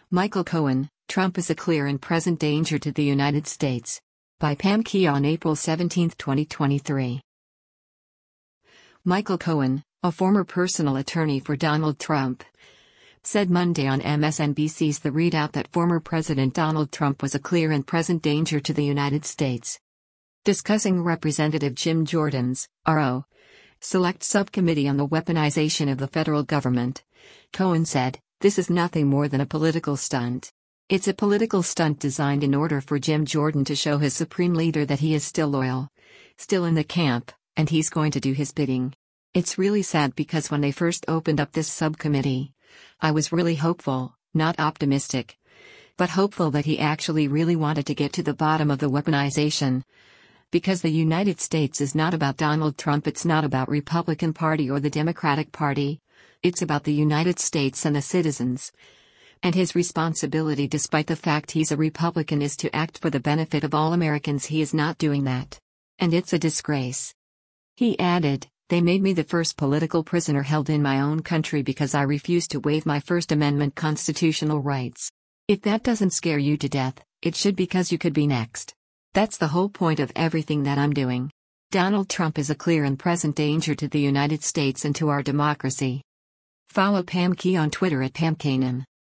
Michael Cohen, Trump is a clear and present danger to the United States. By Pam Key on April 17, 2023. Michael Cohen, a former personal attorney for Donald Trump, said Monday on MSNBC's The Readout that former President Donald Trump was a clear and present danger to the United States. Discussing Representative Jim Jordan's R.O. Select Subcommittee on the Weaponization of the Federal Government, Cohen said, "This is nothing more than a political stunt. It's a political stunt designed in order for Jim Jordan to show his supreme leader that he is still loyal, still in the camp, and he's going to do his bidding. It's really sad because when they first opened up this subcommittee, I was really hopeful, not optimistic, but hopeful that he actually really wanted to get to the bottom of the weaponization. Because the United States is not about Donald Trump, it's not about Republican Party or the Democratic Party. It's about the United States and the citizens. And his responsibility, despite the fact he's a Republican, is to act for the benefit of all Americans. He is not doing that. And it's a disgrace." He added, "They made me the first political prisoner held in my own country because I refused to waive my First Amendment constitutional rights. If that doesn't scare you to death, it should, because you could be next. That's the whole point of everything that I'm doing. Donald Trump is a clear and present danger to the United States and to our democracy." Follow Pam Key on Twitter at PamKanan.